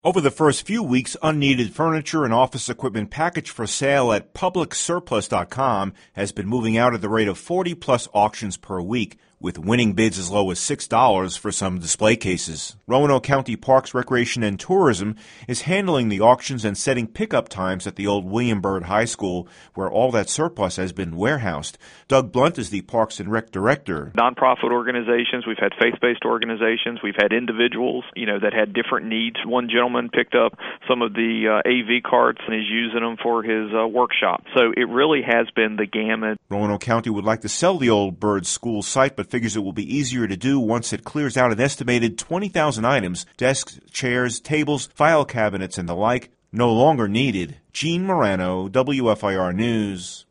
Over the first few weeks, unneeded furniture and office equipment packaged for sale at publicsurplus.com has been moving out at the rate of 40-plus auctions per week, with winning bids as low as $6 for some display cases. Roanoke County Parks, Recreation, and Tourism is handling the auctions and setting pickup times at the old William Byrd High School, where all that surplus has been warehoused. Doug Blunt is the Parks and Rec Director. Nonprofit organizations, we've had faith-based organizations, we've had individuals, that had different needs. One gentleman picked up some of the AV carts and is using them for his workshop. So it really has been the gamut. Roanoke County would like to sell the old Byrd School site, but figures it will be easier to do once it clears out an estimated 20,000 items, desks, chairs, tables, file cabinets, and the like, no longer needed. Gene Morano, WFIR News.